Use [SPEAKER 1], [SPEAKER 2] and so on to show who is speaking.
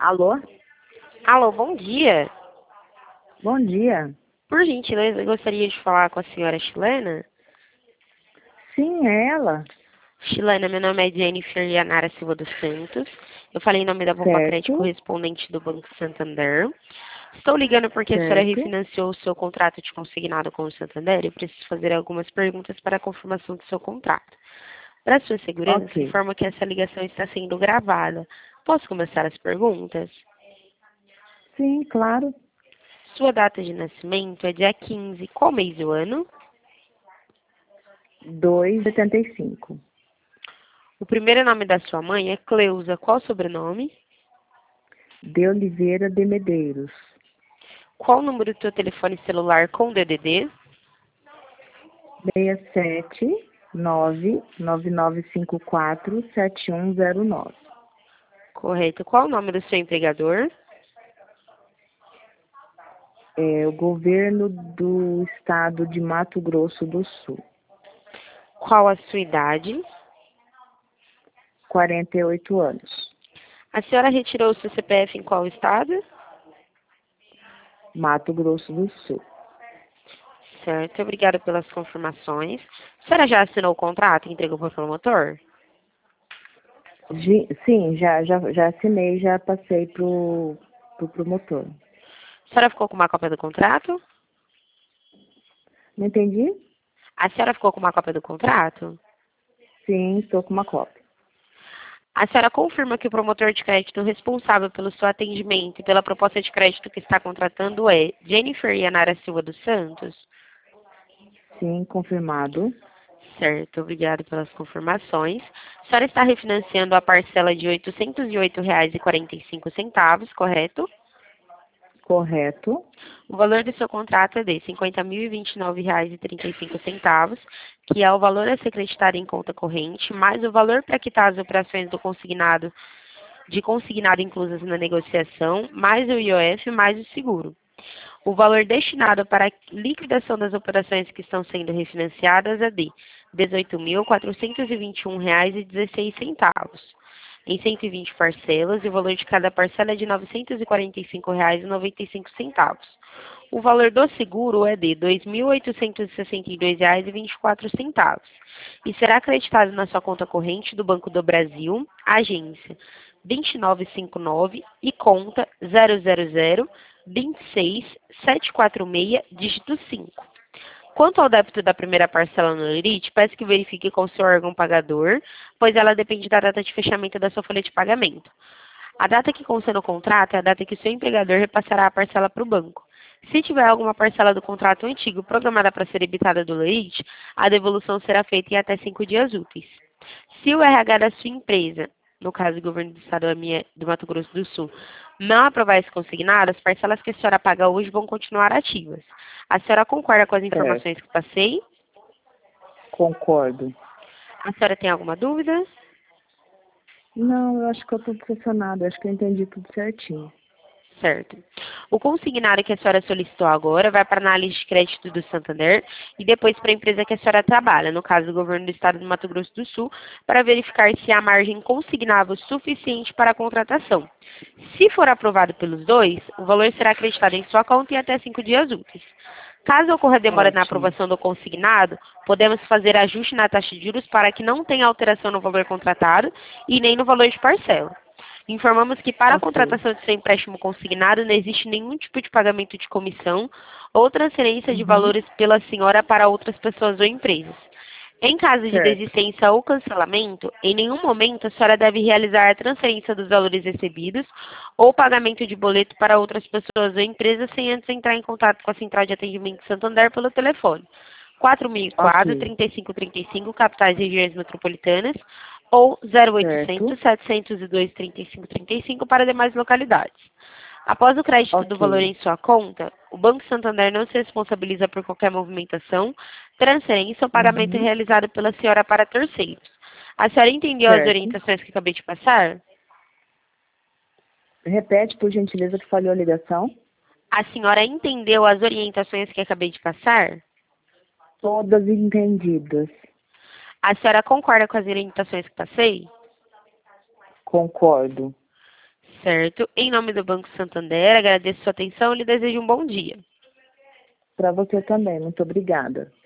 [SPEAKER 1] Alô?
[SPEAKER 2] Alô, bom dia.
[SPEAKER 1] Bom dia.
[SPEAKER 2] Por gentileza, eu gostaria de falar com a senhora Chilena.
[SPEAKER 1] Sim, é ela.
[SPEAKER 2] Chilena, meu nome é Jennifer Yanara Silva dos Santos. Eu falei em nome da Bomba Crédito
[SPEAKER 1] Certo,
[SPEAKER 2] correspondente do Banco Santander. Estou ligando porque a senhora
[SPEAKER 1] certo.
[SPEAKER 2] refinanciou o seu contrato de consignado com o Santander e preciso fazer algumas perguntas para a confirmação do seu contrato. Para sua segurança,
[SPEAKER 1] Ok.
[SPEAKER 2] informo que essa ligação está sendo gravada. Posso começar as perguntas?
[SPEAKER 1] Sim, claro.
[SPEAKER 2] Sua data de nascimento é dia 15. Qual mês do ano?
[SPEAKER 1] 2,75.
[SPEAKER 2] O primeiro nome da sua mãe é Cleusa. Qual o sobrenome?
[SPEAKER 1] De Oliveira de Medeiros.
[SPEAKER 2] Qual o número do seu telefone celular com DDD?
[SPEAKER 1] 67999547109.
[SPEAKER 2] Correto. Qual o nome do seu empregador?
[SPEAKER 1] É o governo do estado de Mato Grosso do Sul.
[SPEAKER 2] Qual a sua idade?
[SPEAKER 1] 48 anos.
[SPEAKER 2] A senhora retirou o seu CPF em qual estado?
[SPEAKER 1] Mato Grosso do Sul.
[SPEAKER 2] Certo. Obrigada pelas confirmações. A senhora já assinou o contrato e entregou para o promotor?
[SPEAKER 1] Sim, já assinei, já passei pro promotor.
[SPEAKER 2] A senhora ficou com uma cópia do contrato?
[SPEAKER 1] Não entendi?
[SPEAKER 2] A senhora ficou com uma cópia do contrato?
[SPEAKER 1] Sim, estou com uma cópia.
[SPEAKER 2] A senhora confirma que o promotor de crédito responsável pelo seu atendimento e pela proposta de crédito que está contratando é Jennifer Yanara Silva dos Santos?
[SPEAKER 1] Sim, confirmado.
[SPEAKER 2] Certo, obrigado pelas confirmações. A senhora está refinanciando a parcela de R$ 808,45, correto?
[SPEAKER 1] Correto.
[SPEAKER 2] O valor do seu contrato é de R$ 50.029,35, que é o valor a ser creditado em conta corrente, mais o valor para quitar as operações do consignado, de consignado inclusas na negociação, mais o IOF, mais o seguro. O valor destinado para a liquidação das operações que estão sendo refinanciadas é de R$ 18.421,16, em 120 parcelas, e o valor de cada parcela é de R$ 945,95. O valor do seguro é de R$ 2.862,24 e será acreditado na sua conta corrente do Banco do Brasil, agência 2959 e conta 000-26746, dígito 5. Quanto ao débito da primeira parcela no limite, peço que verifique com o seu órgão pagador, pois ela depende da data de fechamento da sua folha de pagamento. A data que consta no contrato é a data que o seu empregador repassará a parcela para o banco. Se tiver alguma parcela do contrato antigo programada para ser debitada do limite, a devolução será feita em até 5 dias úteis. Se o RH da sua empresa, no caso do governo do estado do Mato Grosso do Sul, não aprovar esse consignado, as parcelas que a senhora paga hoje vão continuar ativas. A senhora concorda com as
[SPEAKER 1] Certo.
[SPEAKER 2] informações que passei?
[SPEAKER 1] Concordo.
[SPEAKER 2] A senhora tem alguma dúvida?
[SPEAKER 1] Não, eu acho que eu estou decepcionada. Acho que eu entendi tudo certinho.
[SPEAKER 2] Certo. O consignado que a senhora solicitou agora vai para a análise de crédito do Santander e depois para a empresa que a senhora trabalha, no caso do governo do estado do Mato Grosso do Sul, para verificar se há margem consignável suficiente para a contratação. Se for aprovado pelos dois, o valor será acreditado em sua conta em até 5 dias úteis. Caso ocorra demora na
[SPEAKER 1] Ótimo.
[SPEAKER 2] aprovação do consignado, podemos fazer ajuste na taxa de juros para que não tenha alteração no valor contratado e nem no valor de parcela. Informamos que para a
[SPEAKER 1] Ok.
[SPEAKER 2] contratação de seu empréstimo consignado não existe nenhum tipo de pagamento de comissão ou transferência de
[SPEAKER 1] Uhum.
[SPEAKER 2] valores pela senhora para outras pessoas ou empresas. Em caso de
[SPEAKER 1] Certo.
[SPEAKER 2] desistência ou cancelamento, em nenhum momento a senhora deve realizar a transferência dos valores recebidos ou pagamento de boleto para outras pessoas ou empresas sem antes entrar em contato com a Central de Atendimento Santander pelo telefone
[SPEAKER 1] Ok.
[SPEAKER 2] 4004-3535, capitais e regiões metropolitanas, ou 0800
[SPEAKER 1] Certo.
[SPEAKER 2] 702 3535 para demais localidades. Após o crédito do valor
[SPEAKER 1] Ok.
[SPEAKER 2] em sua conta, o Banco Santander não se responsabiliza por qualquer movimentação, transferência ou pagamento
[SPEAKER 1] Uhum.
[SPEAKER 2] realizado pela senhora para terceiros. A senhora entendeu as
[SPEAKER 1] Certo.
[SPEAKER 2] orientações que acabei de passar?
[SPEAKER 1] Repete, por gentileza, que falhou a ligação.
[SPEAKER 2] A senhora entendeu as orientações que acabei de passar?
[SPEAKER 1] Todas entendidas.
[SPEAKER 2] A senhora concorda com as orientações que passei?
[SPEAKER 1] Concordo.
[SPEAKER 2] Certo. Em nome do Banco Santander, agradeço sua atenção e lhe desejo um bom dia.
[SPEAKER 1] Para você também, muito obrigada.